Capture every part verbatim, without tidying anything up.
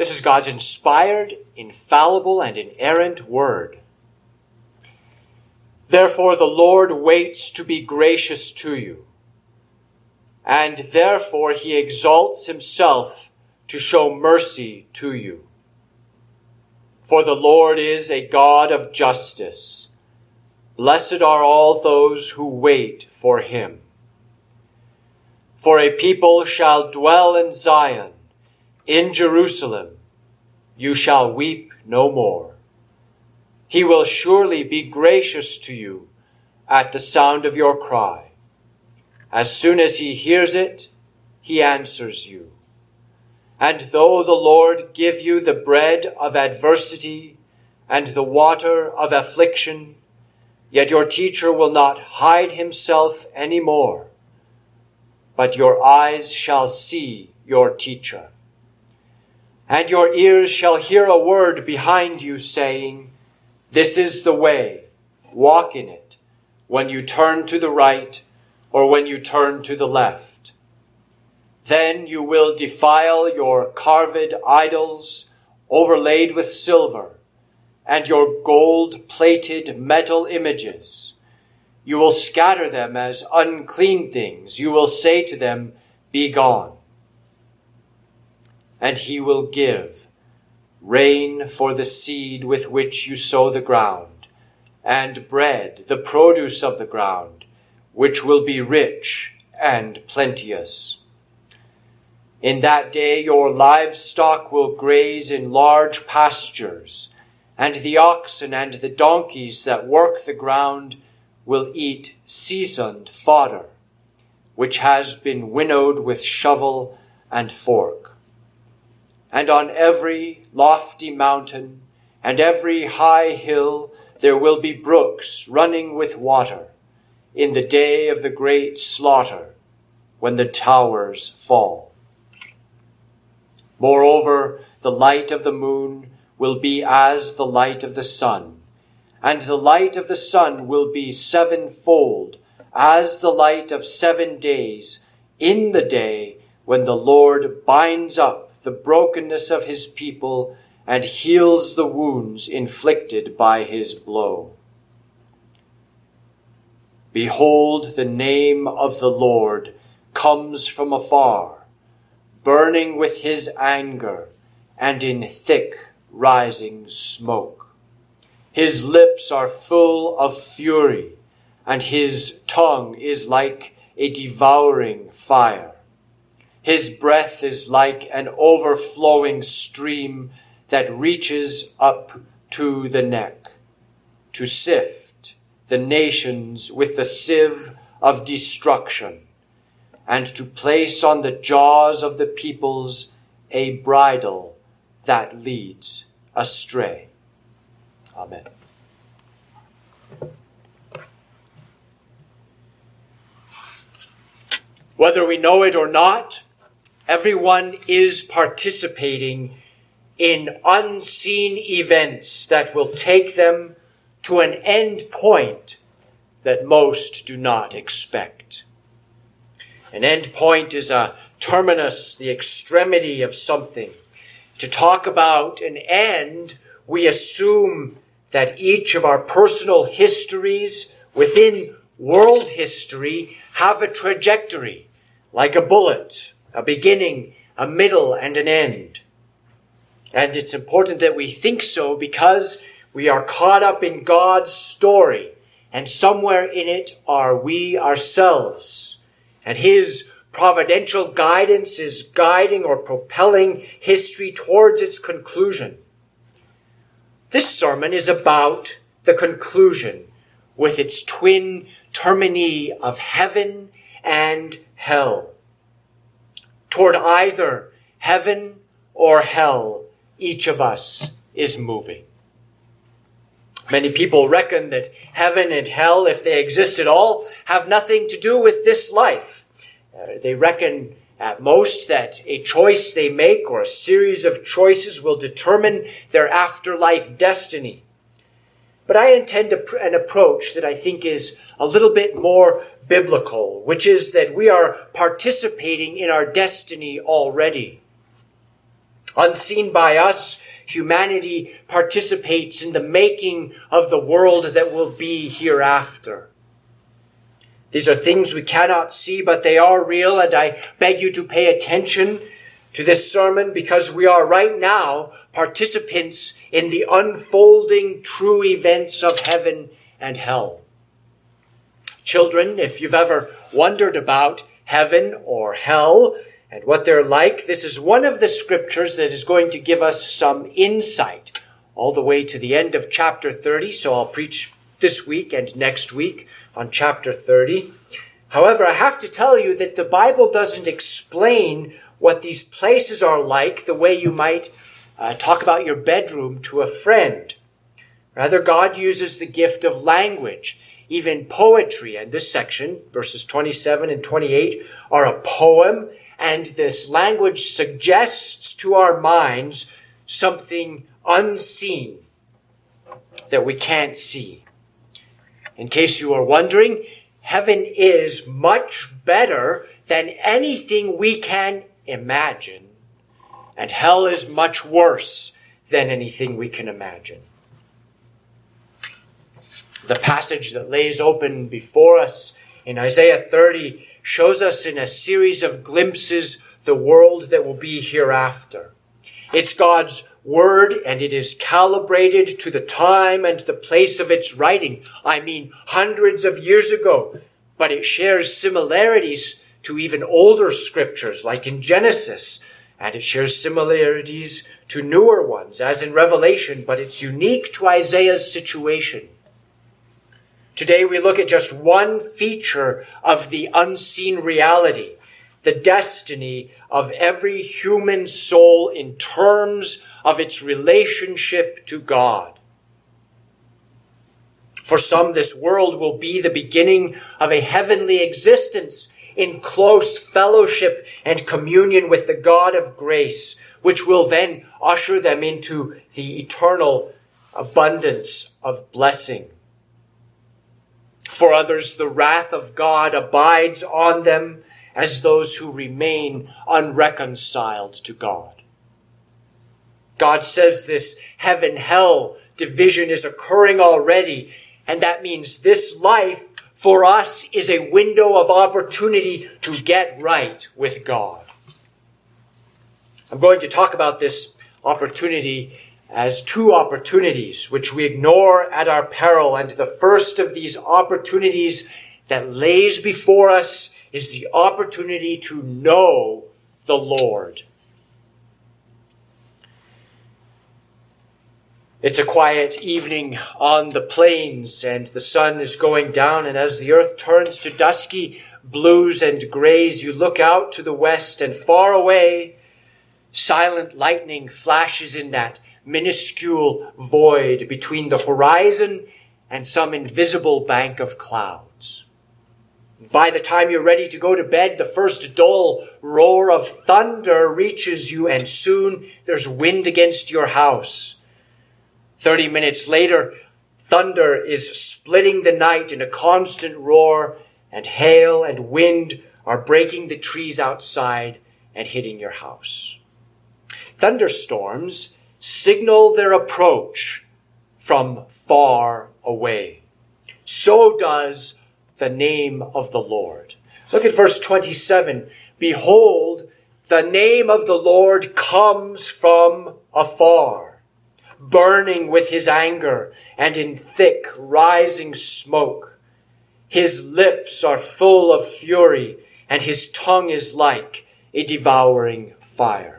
This is God's inspired, infallible, and inerrant word. Therefore the Lord waits to be gracious to you, and therefore he exalts himself to show mercy to you. For the Lord is a God of justice. Blessed are all those who wait for him. For a people shall dwell in Zion, in Jerusalem. You shall weep no more. He will surely be gracious to you at the sound of your cry. As soon as he hears it, he answers you. And though the Lord give you the bread of adversity and the water of affliction, yet your teacher will not hide himself any more, but your eyes shall see your teacher. And your ears shall hear a word behind you saying, this is the way, walk in it, when you turn to the right or when you turn to the left. Then you will defile your carved idols overlaid with silver, and your gold-plated metal images. You will scatter them as unclean things. You will say to them, be gone. And he will give rain for the seed with which you sow the ground, and bread, the produce of the ground, which will be rich and plenteous. In that day your livestock will graze in large pastures, and the oxen and the donkeys that work the ground will eat seasoned fodder, which has been winnowed with shovel and fork. And on every lofty mountain and every high hill there will be brooks running with water in the day of the great slaughter, when the towers fall. Moreover, the light of the moon will be as the light of the sun, and the light of the sun will be sevenfold, as the light of seven days, in the day when the Lord binds up the brokenness of his people and heals the wounds inflicted by his blow. Behold, the name of the Lord comes from afar, burning with his anger and in thick rising smoke. His lips are full of fury, and his tongue is like a devouring fire. His breath is like an overflowing stream that reaches up to the neck, to sift the nations with the sieve of destruction, and to place on the jaws of the peoples a bridle that leads astray. Amen. Whether we know it or not, everyone is participating in unseen events that will take them to an end point that most do not expect. An end point is a terminus, the extremity of something. To talk about an end, we assume that each of our personal histories within world history have a trajectory, like a bullet, a beginning, a middle, and an end. And it's important that we think so because we are caught up in God's story, and somewhere in it are we ourselves. And his providential guidance is guiding or propelling history towards its conclusion. This sermon is about the conclusion with its twin termini of heaven and hell. Toward either heaven or hell, each of us is moving. Many people reckon that heaven and hell, if they exist at all, have nothing to do with this life. Uh, they reckon at most that a choice they make or a series of choices will determine their afterlife destiny. But I intend a, an approach that I think is a little bit more biblical, which is that we are participating in our destiny already. Unseen by us, humanity participates in the making of the world that will be hereafter. These are things we cannot see, but they are real, and I beg you to pay attention to this sermon because we are right now participants in the unfolding true events of heaven and hell. Children, if you've ever wondered about heaven or hell and what they're like, this is one of the scriptures that is going to give us some insight all the way to the end of chapter thirty. So I'll preach this week and next week on chapter thirty. However, I have to tell you that the Bible doesn't explain what these places are like the way you might uh, talk about your bedroom to a friend. Rather, God uses the gift of language, even poetry. And this section, verses twenty-seven and twenty-eight, are a poem. And this language suggests to our minds something unseen that we can't see. In case you are wondering, heaven is much better than anything we can imagine, and hell is much worse than anything we can imagine. The passage that lays open before us in Isaiah thirty shows us in a series of glimpses the world that will be hereafter. It's God's word, and it is calibrated to the time and the place of its writing. I mean, hundreds of years ago, but it shares similarities to even older scriptures, like in Genesis, and it shares similarities to newer ones, as in Revelation, but it's unique to Isaiah's situation. Today we look at just one feature of the unseen reality, the destiny of every human soul in terms of its relationship to God. For some, this world will be the beginning of a heavenly existence in close fellowship and communion with the God of grace, which will then usher them into the eternal abundance of blessing. For others, the wrath of God abides on them as those who remain unreconciled to God. God says this heaven-hell division is occurring already, and that means this life for us is a window of opportunity to get right with God. I'm going to talk about this opportunity as two opportunities which we ignore at our peril. And the first of these opportunities that lays before us is the opportunity to know the Lord. It's a quiet evening on the plains, and the sun is going down, and as the earth turns to dusky blues and grays, you look out to the west, and far away, silent lightning flashes in that minuscule void between the horizon and some invisible bank of clouds. By the time you're ready to go to bed, the first dull roar of thunder reaches you, and soon there's wind against your house. Thirty minutes later, thunder is splitting the night in a constant roar, and hail and wind are breaking the trees outside and hitting your house. Thunderstorms signal their approach from far away. So does the name of the Lord. Look at verse twenty-seven. Behold, the name of the Lord comes from afar, burning with his anger and in thick rising smoke. His lips are full of fury, and his tongue is like a devouring fire.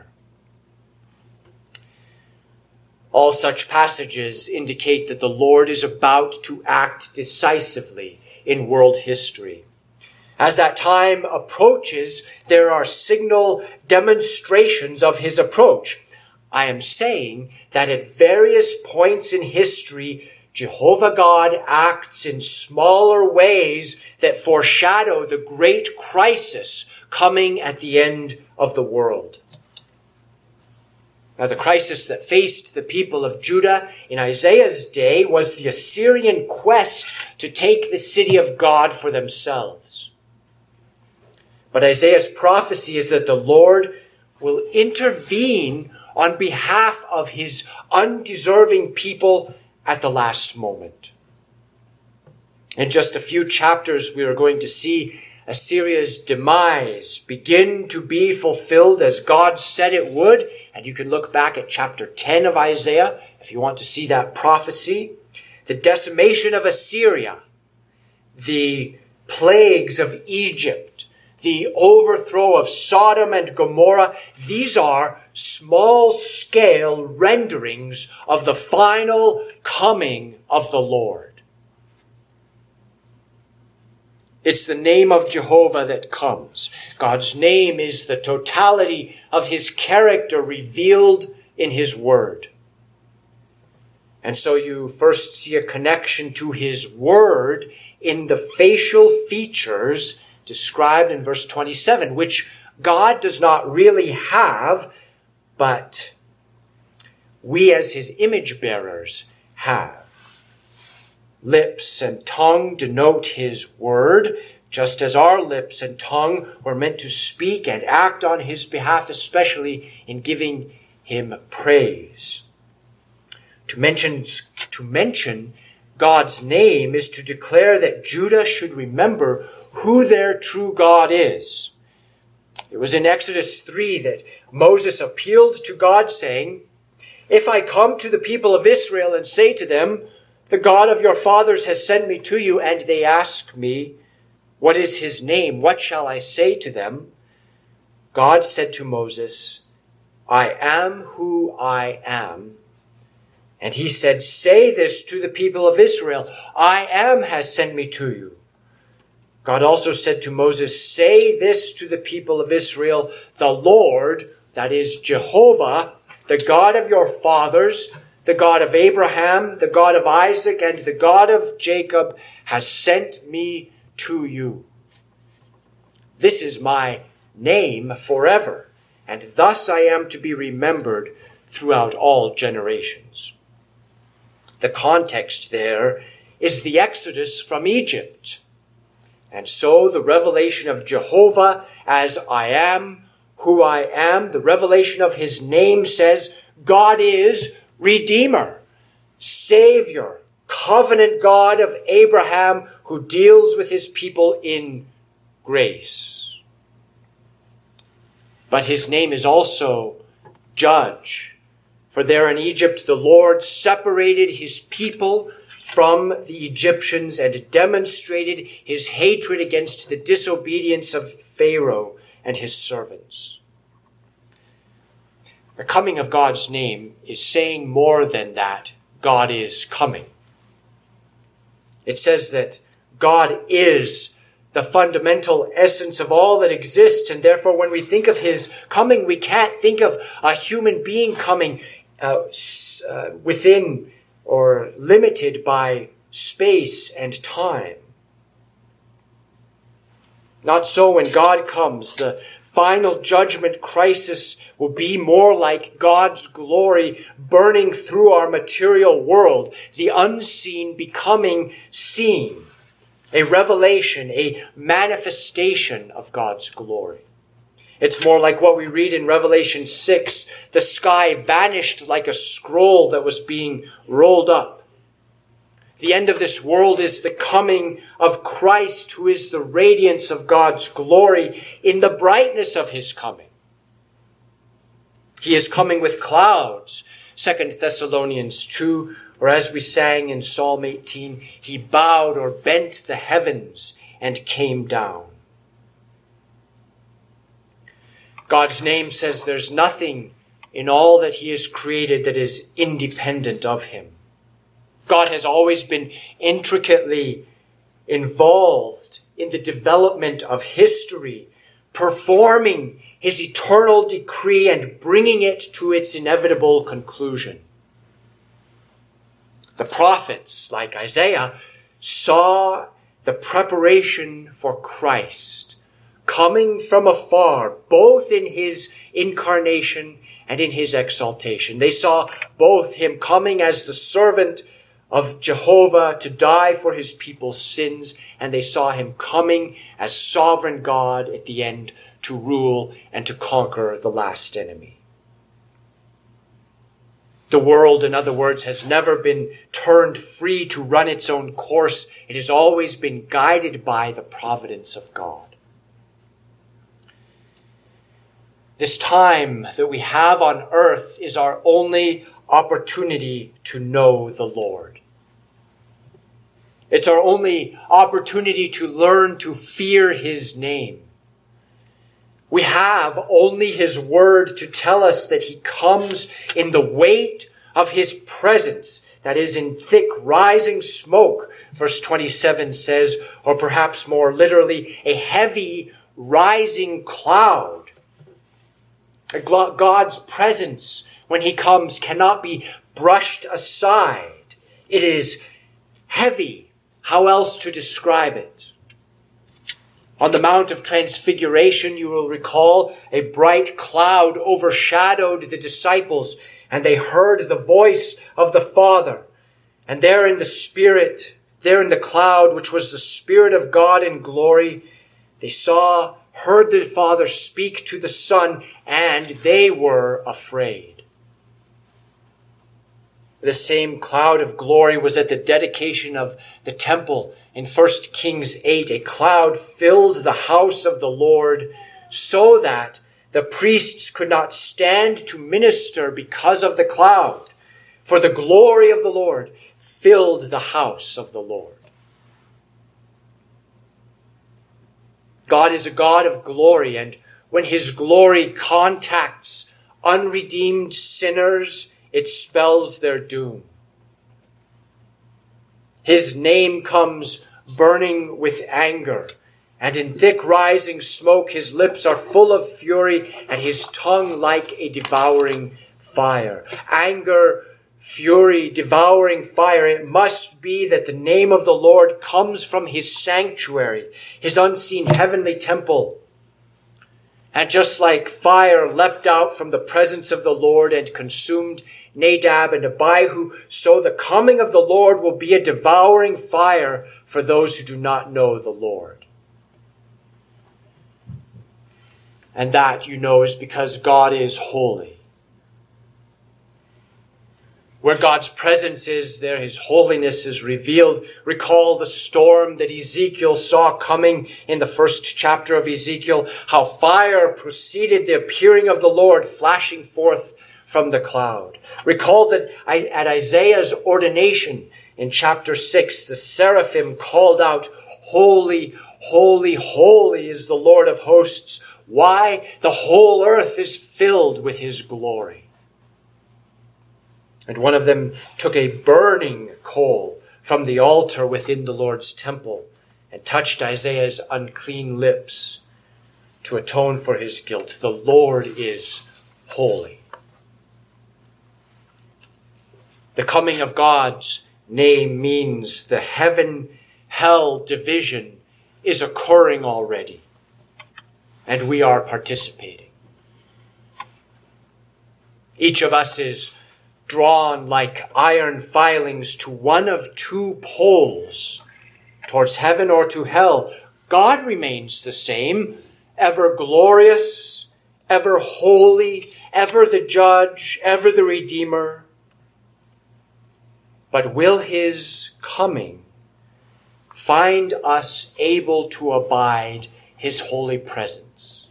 All such passages indicate that the Lord is about to act decisively in world history. As that time approaches, there are signal demonstrations of his approach. I am saying that at various points in history, Jehovah God acts in smaller ways that foreshadow the great crisis coming at the end of the world. Now, the crisis that faced the people of Judah in Isaiah's day was the Assyrian quest to take the city of God for themselves. But Isaiah's prophecy is that the Lord will intervene on behalf of his undeserving people at the last moment. In just a few chapters, we are going to see Assyria's demise begin to be fulfilled as God said it would. And you can look back at chapter ten of Isaiah if you want to see that prophecy. The decimation of Assyria, the plagues of Egypt, the overthrow of Sodom and Gomorrah, these are small-scale renderings of the final coming of the Lord. It's the name of Jehovah that comes. God's name is the totality of his character revealed in his word. And so you first see a connection to his word in the facial features described in verse twenty-seven, which God does not really have, but we as his image bearers have. Lips and tongue denote his word, just as our lips and tongue were meant to speak and act on his behalf, especially in giving him praise. To mention, to mention God's name is to declare that Judah should remember who their true God is. It was in Exodus three that Moses appealed to God, saying, "If I come to the people of Israel and say to them, 'The God of your fathers has sent me to you,' and they ask me, 'What is his name?' what shall I say to them?" God said to Moses, "I am who I am." And he said, "Say this to the people of Israel, 'I am has sent me to you.'" God also said to Moses, "Say this to the people of Israel, 'The Lord,' that is Jehovah, 'the God of your fathers, the God of Abraham, the God of Isaac, and the God of Jacob, has sent me to you. This is my name forever, and thus I am to be remembered throughout all generations." The context there is the exodus from Egypt. And so the revelation of Jehovah as I am, who I am, the revelation of his name says God is Redeemer, Savior, covenant God of Abraham who deals with his people in grace. But his name is also Judge. For there in Egypt the Lord separated his people from the Egyptians and demonstrated his hatred against the disobedience of Pharaoh and his servants. The coming of God's name is saying more than that God is coming. It says that God is the fundamental essence of all that exists, and therefore when we think of his coming, we can't think of a human being coming uh, uh, within or limited by space and time. Not so when God comes. The final judgment crisis will be more like God's glory burning through our material world, the unseen becoming seen, a revelation, a manifestation of God's glory. It's more like what we read in Revelation six, the sky vanished like a scroll that was being rolled up. The end of this world is the coming of Christ, who is the radiance of God's glory in the brightness of his coming. He is coming with clouds, Second Thessalonians two, or as we sang in Psalm eighteen, he bowed or bent the heavens and came down. God's name says there's nothing in all that he has created that is independent of him. God has always been intricately involved in the development of history, performing his eternal decree and bringing it to its inevitable conclusion. The prophets, like Isaiah, saw the preparation for Christ coming from afar, both in his incarnation and in his exaltation. They saw both him coming as the servant of Jehovah to die for his people's sins, and they saw him coming as sovereign God at the end to rule and to conquer the last enemy. The world, in other words, has never been turned free to run its own course. It has always been guided by the providence of God. This time that we have on earth is our only opportunity to know the Lord. It's our only opportunity to learn to fear his name. We have only his word to tell us that he comes in the weight of his presence, that is, in thick rising smoke, verse twenty-seven says, or perhaps more literally, a heavy rising cloud. God's presence, when he comes, cannot be brushed aside. It is heavy. How else to describe it? On the Mount of Transfiguration, you will recall, a bright cloud overshadowed the disciples, and they heard the voice of the Father. And there in the Spirit, there in the cloud, which was the Spirit of God in glory, they saw, heard the Father speak to the Son, and they were afraid. The same cloud of glory was at the dedication of the temple in First Kings eight. A cloud filled the house of the Lord so that the priests could not stand to minister because of the cloud. For the glory of the Lord filled the house of the Lord. God is a God of glory, and when his glory contacts unredeemed sinners, it spells their doom. His name comes burning with anger, and in thick rising smoke his lips are full of fury, and his tongue like a devouring fire. Anger, fury, devouring fire. It must be that the name of the Lord comes from his sanctuary, his unseen heavenly temple. And just like fire leapt out from the presence of the Lord and consumed Nadab and Abihu, so the coming of the Lord will be a devouring fire for those who do not know the Lord. And that, you know, is because God is holy. Where God's presence is, there his holiness is revealed. Recall the storm that Ezekiel saw coming in the first chapter of Ezekiel, how fire preceded the appearing of the Lord, flashing forth from the cloud. Recall that at Isaiah's ordination in chapter six, the seraphim called out, "Holy, holy, holy is the Lord of hosts." Why? The whole earth is filled with his glory. And one of them took a burning coal from the altar within the Lord's temple and touched Isaiah's unclean lips to atone for his guilt. The Lord is holy. The coming of God's name means the heaven-hell division is occurring already, and we are participating. Each of us is drawn like iron filings to one of two poles, towards heaven or to hell. God remains the same, ever glorious, ever holy, ever the judge, ever the redeemer. But will his coming find us able to abide his holy presence?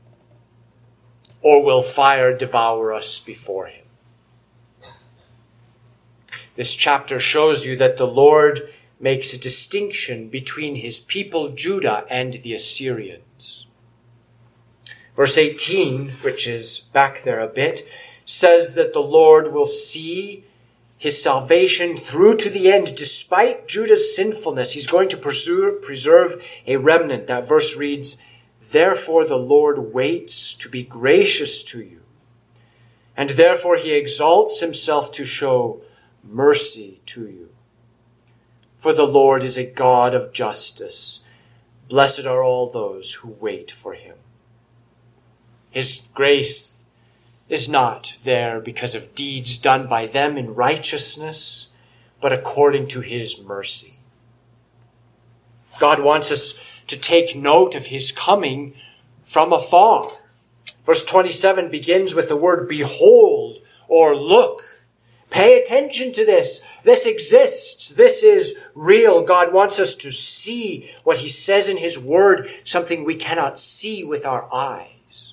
Or will fire devour us before him? This chapter shows you that the Lord makes a distinction between his people Judah and the Assyrians. Verse eighteen, which is back there a bit, says that the Lord will see his salvation through to the end despite Judah's sinfulness. He's going to preserve, preserve a remnant. That verse reads, "Therefore the Lord waits to be gracious to you, and therefore he exalts himself to show mercy to you. For the Lord is a God of justice. Blessed are all those who wait for him." His grace is not there because of deeds done by them in righteousness, but according to his mercy. God wants us to take note of his coming from afar. Verse twenty-seven begins with the word behold or look. Pay attention to this. This exists. This is real. God wants us to see what he says in his word, something we cannot see with our eyes.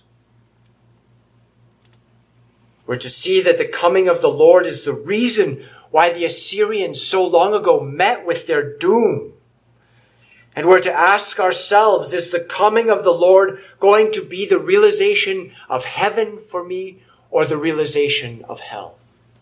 We're to see that the coming of the Lord is the reason why the Assyrians so long ago met with their doom. And we're to ask ourselves, is the coming of the Lord going to be the realization of heaven for me or the realization of hell?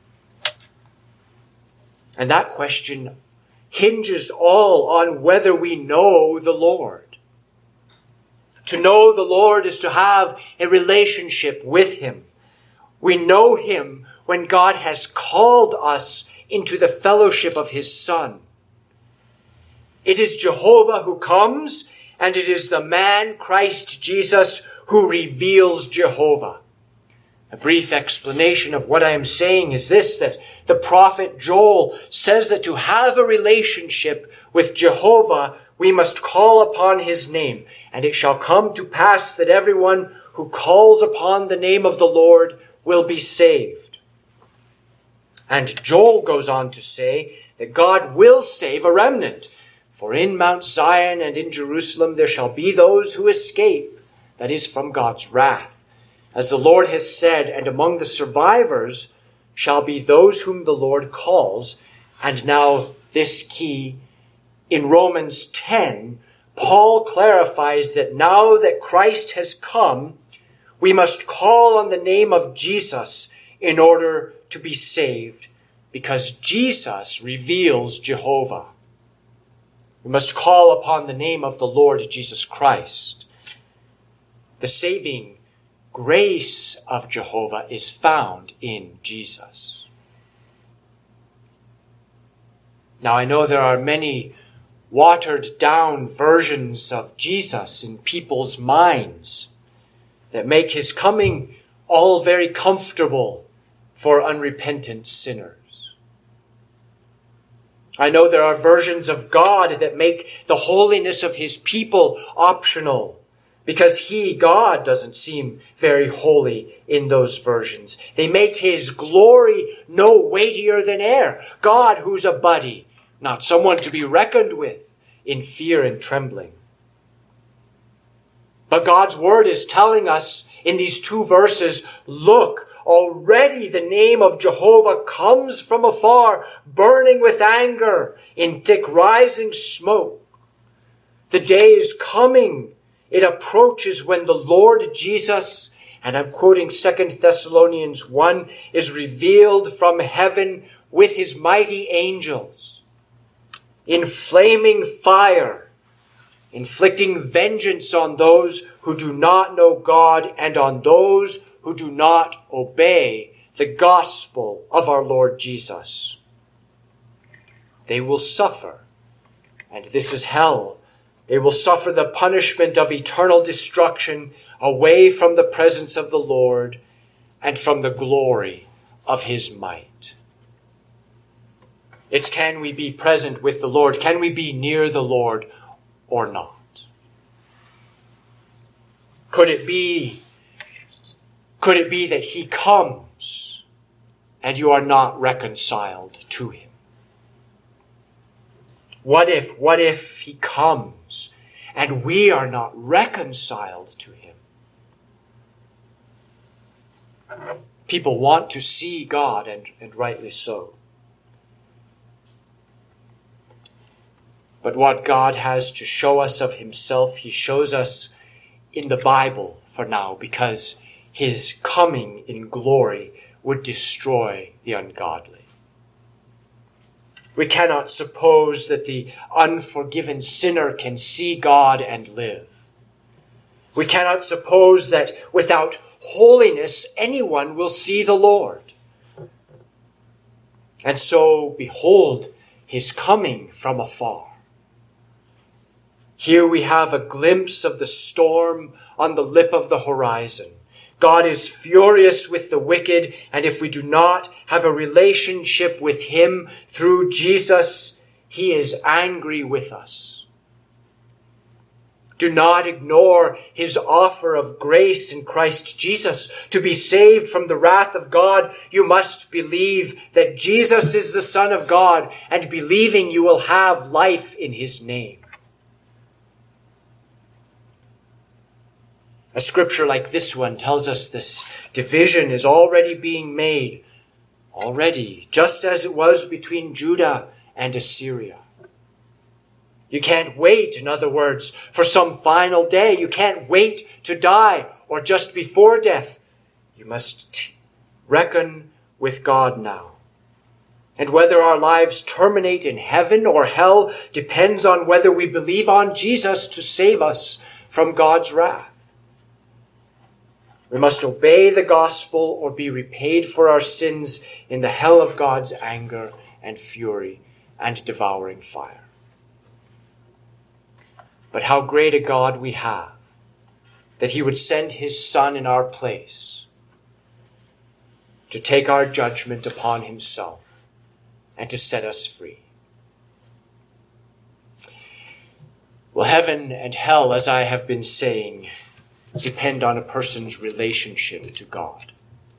And that question hinges all on whether we know the Lord. To know the Lord is to have a relationship with him. We know him when God has called us into the fellowship of his Son. It is Jehovah who comes, and it is the man, Christ Jesus, who reveals Jehovah. A brief explanation of what I am saying is this, that the prophet Joel says that to have a relationship with Jehovah, we must call upon his name. And it shall come to pass that everyone who calls upon the name of the Lord will be saved. And Joel goes on to say that God will save a remnant. For in Mount Zion and in Jerusalem there shall be those who escape, that is, from God's wrath. As the Lord has said, and among the survivors shall be those whom the Lord calls. And now this key, in Romans ten, Paul clarifies that now that Christ has come, we must call on the name of Jesus in order to be saved, because Jesus reveals Jehovah. We must call upon the name of the Lord Jesus Christ. The saving grace of Jehovah is found in Jesus. Now, I know there are many watered down versions of Jesus in people's minds that make his coming all very comfortable for unrepentant sinners. I know there are versions of God that make the holiness of his people optional, because he, God, doesn't seem very holy in those versions. They make his glory no weightier than air. God, who's a buddy, not someone to be reckoned with in fear and trembling. But God's word is telling us in these two verses, look, already the name of Jehovah comes from afar, burning with anger in thick rising smoke. The day is coming. It approaches when the Lord Jesus, and I'm quoting Second Thessalonians one, is revealed from heaven with his mighty angels in flaming fire, inflicting vengeance on those who do not know God and on those who do not obey the gospel of our Lord Jesus. They will suffer, and this is hell. They will suffer the punishment of eternal destruction away from the presence of the Lord and from the glory of his might. It's, can we be present with the Lord? Can we be near the Lord or not? Could it be, could it be that he comes and you are not reconciled to him? What if, what if he comes and we are not reconciled to him? People want to see God, and, and rightly so. But what God has to show us of himself, he shows us in the Bible for now, because his coming in glory would destroy the ungodly. We cannot suppose that the unforgiven sinner can see God and live. We cannot suppose that without holiness anyone will see the Lord. And so, behold his coming from afar. Here we have a glimpse of the storm on the lip of the horizon. God is furious with the wicked, and if we do not have a relationship with him through Jesus, he is angry with us. Do not ignore his offer of grace in Christ Jesus. To be saved from the wrath of God, you must believe that Jesus is the Son of God, and believing you will have life in his name. A scripture like this one tells us this division is already being made, already, just as it was between Judah and Assyria. You can't wait, in other words, for some final day. You can't wait to die or just before death. You must reckon with God now. And whether our lives terminate in heaven or hell depends on whether we believe on Jesus to save us from God's wrath. We must obey the gospel or be repaid for our sins in the hell of God's anger and fury and devouring fire. But how great a God we have, that he would send his Son in our place to take our judgment upon himself and to set us free. Well, heaven and hell, as I have been saying, depend on a person's relationship to God.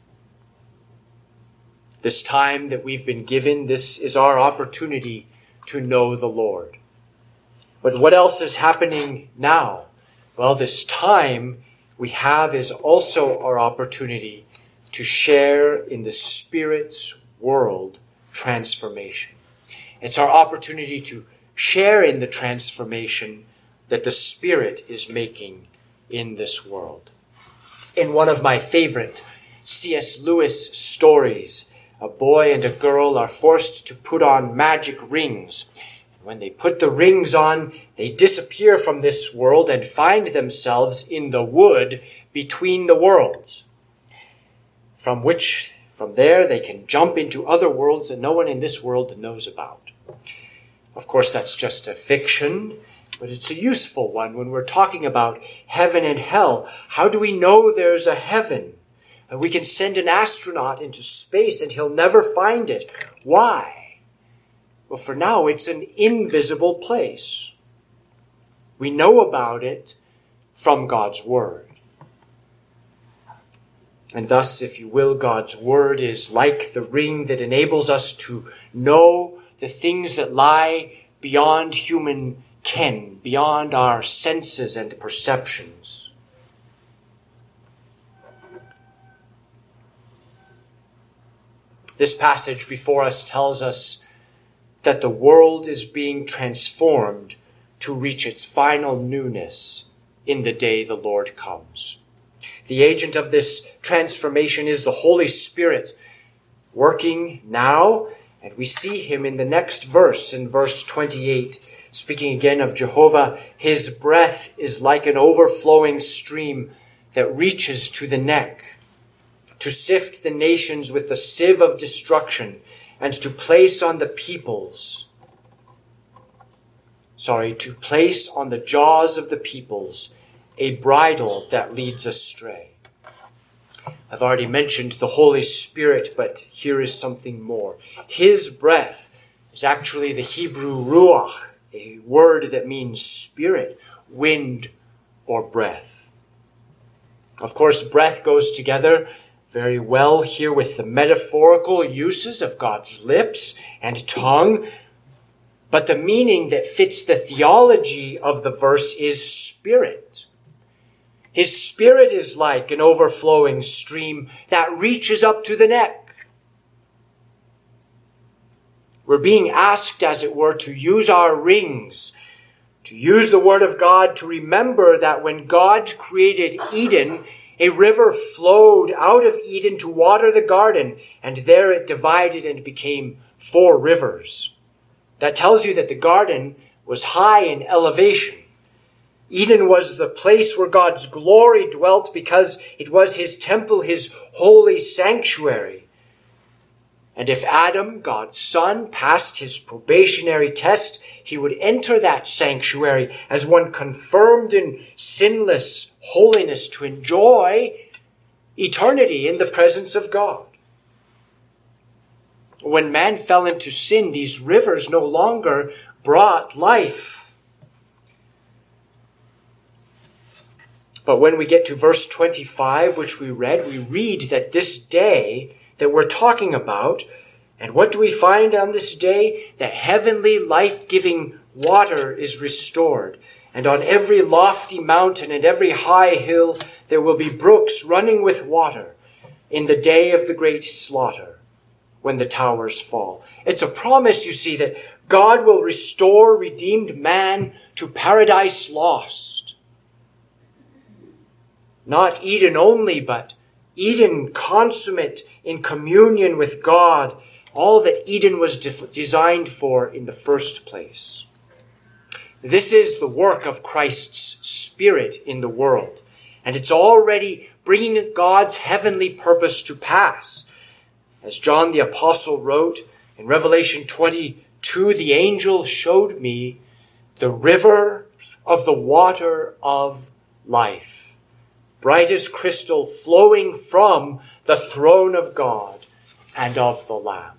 This time that we've been given, this is our opportunity to know the Lord. But what else is happening now? Well, this time we have is also our opportunity to share in the Spirit's world transformation. It's our opportunity to share in the transformation that the Spirit is making in this world. In one of my favorite C S Lewis stories, a boy and a girl are forced to put on magic rings. When they put the rings on, they disappear from this world and find themselves in the wood between the worlds, from which, from there, they can jump into other worlds that no one in this world knows about. Of course, that's just a fiction, but it's a useful one when we're talking about heaven and hell. How do we know there's a heaven? And we can send an astronaut into space and he'll never find it. Why? Well, for now, it's an invisible place. We know about it from God's Word. And thus, if you will, God's Word is like the ring that enables us to know the things that lie beyond human ken, beyond our senses and perceptions. This passage before us tells us that the world is being transformed to reach its final newness in the day the Lord comes. The agent of this transformation is the Holy Spirit, working now, and we see him in the next verse, in verse twenty-eight, speaking again of Jehovah. His breath is like an overflowing stream that reaches to the neck, to sift the nations with the sieve of destruction, and to place on the peoples, sorry, to place on the jaws of the peoples a bridle that leads astray. I've already mentioned the Holy Spirit, but here is something more. His breath is actually the Hebrew ruach, a word that means spirit, wind, or breath. Of course, breath goes together very well here with the metaphorical uses of God's lips and tongue, but the meaning that fits the theology of the verse is spirit. His spirit is like an overflowing stream that reaches up to the neck. We're being asked, as it were, to use our rings, to use the Word of God, to remember that when God created Eden, a river flowed out of Eden to water the garden, and there it divided and became four rivers. That tells you that the garden was high in elevation. Eden was the place where God's glory dwelt because it was his temple, his holy sanctuary. And if Adam, God's son, passed his probationary test, he would enter that sanctuary as one confirmed in sinless holiness to enjoy eternity in the presence of God. When man fell into sin, these rivers no longer brought life. But when we get to verse twenty-five, which we read, we read that this day that we're talking about, and what do we find on this day? That heavenly life-giving water is restored. And on every lofty mountain and every high hill there will be brooks running with water in the day of the great slaughter, when the towers fall. It's a promise, you see, that God will restore redeemed man to paradise lost. Not Eden only, but Eden consummate in communion with God, all that Eden was de- designed for in the first place. This is the work of Christ's Spirit in the world, and it's already bringing God's heavenly purpose to pass. As John the Apostle wrote in Revelation twenty-two, the angel showed me the river of the water of life, bright as crystal, flowing from the throne of God and of the Lamb.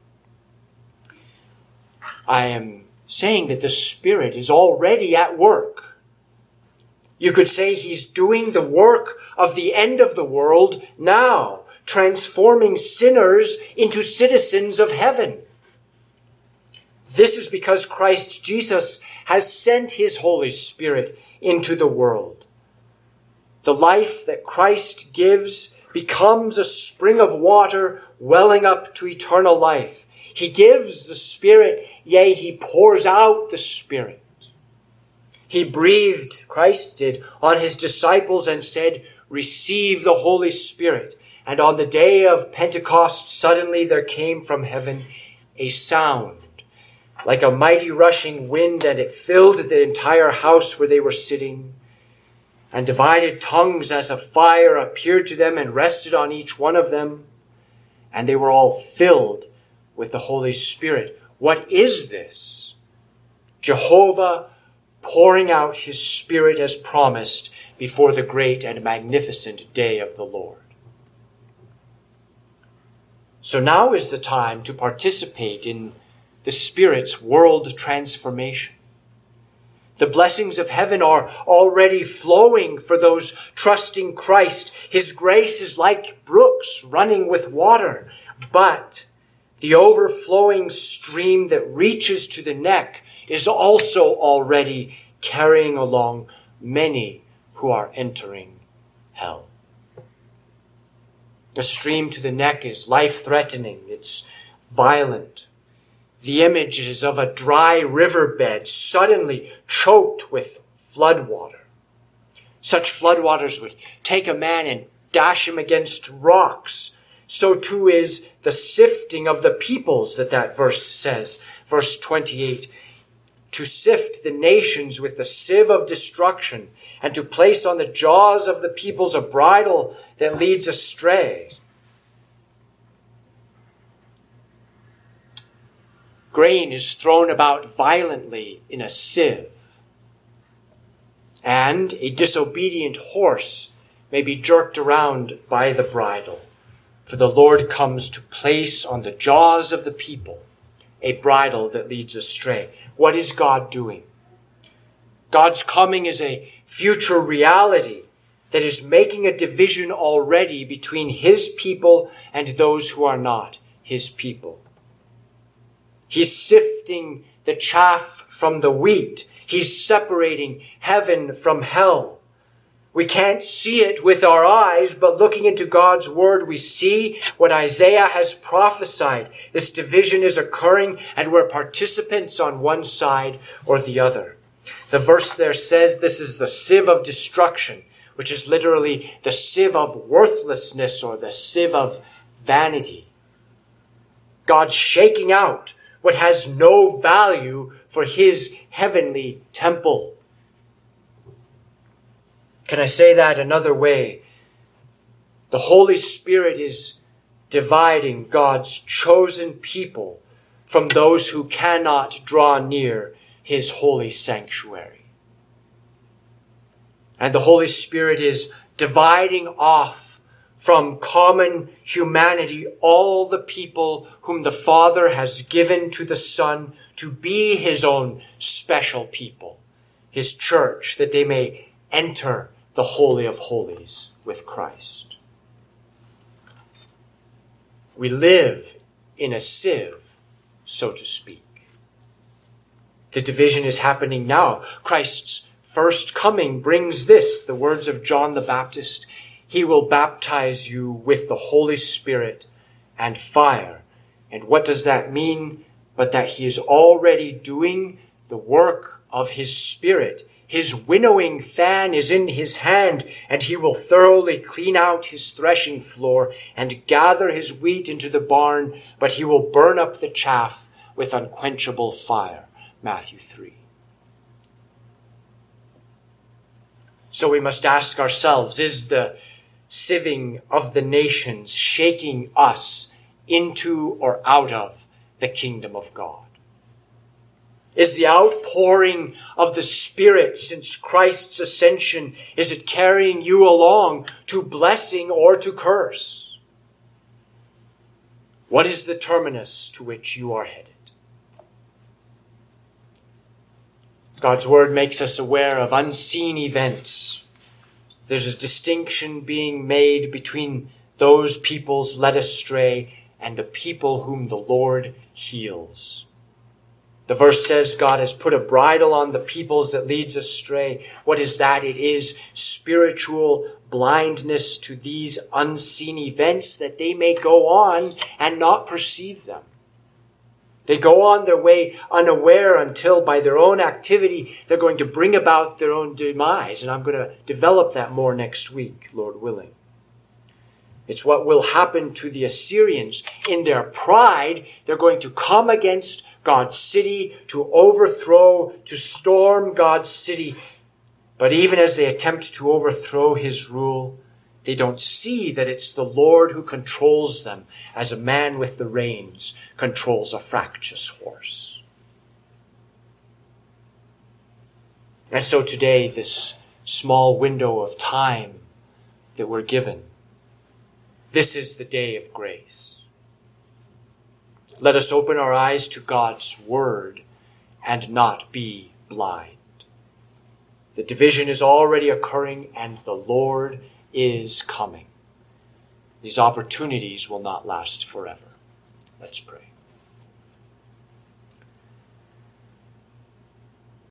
I am saying that the Spirit is already at work. You could say he's doing the work of the end of the world now, transforming sinners into citizens of heaven. This is because Christ Jesus has sent his Holy Spirit into the world. The life that Christ gives becomes a spring of water welling up to eternal life. He gives the Spirit, yea, he pours out the Spirit. He breathed, Christ did, on his disciples and said, "Receive the Holy Spirit." And on the day of Pentecost, suddenly there came from heaven a sound like a mighty rushing wind, and it filled the entire house where they were sitting. And divided tongues as of fire appeared to them and rested on each one of them. And they were all filled with the Holy Spirit. What is this? Jehovah pouring out his Spirit as promised before the great and magnificent day of the Lord. So now is the time to participate in the Spirit's world transformation. The blessings of heaven are already flowing for those trusting Christ. His grace is like brooks running with water, but the overflowing stream that reaches to the neck is also already carrying along many who are entering hell. The stream to the neck is life-threatening. It's violent. The image is of a dry riverbed suddenly choked with floodwater. Such floodwaters would take a man and dash him against rocks. So too is the sifting of the peoples that that verse says. Verse twenty-eight, to sift the nations with the sieve of destruction, and to place on the jaws of the peoples a bridle that leads astray. Grain is thrown about violently in a sieve, and a disobedient horse may be jerked around by the bridle. For the Lord comes to place on the jaws of the people a bridle that leads astray. What is God doing? God's coming is a future reality that is making a division already between his people and those who are not his people. He's sifting the chaff from the wheat. He's separating heaven from hell. We can't see it with our eyes, but looking into God's word, we see what Isaiah has prophesied. This division is occurring, and we're participants on one side or the other. The verse there says this is the sieve of destruction, which is literally the sieve of worthlessness or the sieve of vanity. God's shaking out what has no value for his heavenly temple. Can I say that another way? The Holy Spirit is dividing God's chosen people from those who cannot draw near his holy sanctuary. And the Holy Spirit is dividing off from common humanity all the people whom the Father has given to the Son to be his own special people, his church, that they may enter the Holy of Holies with Christ. We live in a sieve, so to speak. The division is happening now. Christ's first coming brings this, the words of John the Baptist: he will baptize you with the Holy Spirit and fire. And what does that mean? But that he is already doing the work of his Spirit. His winnowing fan is in his hand, and he will thoroughly clean out his threshing floor and gather his wheat into the barn, but he will burn up the chaff with unquenchable fire. Matthew three. So we must ask ourselves, is the sieving of the nations shaking us into or out of the kingdom of God? Is the outpouring of the Spirit since Christ's ascension, is it carrying you along to blessing or to curse? What is the terminus to which you are headed? God's word makes us aware of unseen events. There's a distinction being made between those peoples led astray and the people whom the Lord heals. The verse says God has put a bridle on the peoples that leads astray. What is that? It is spiritual blindness to these unseen events, that they may go on and not perceive them. They go on their way unaware until by their own activity they're going to bring about their own demise. And I'm going to develop that more next week, Lord willing. It's what will happen to the Assyrians. In their pride, they're going to come against God's city, to overthrow, to storm God's city. But even as they attempt to overthrow his rule, they don't see that it's the Lord who controls them, as a man with the reins controls a fractious horse. And so today, this small window of time that we're given, this is the day of grace. Let us open our eyes to God's word and not be blind. The division is already occurring, and the Lord is coming. These opportunities will not last forever. Let's pray.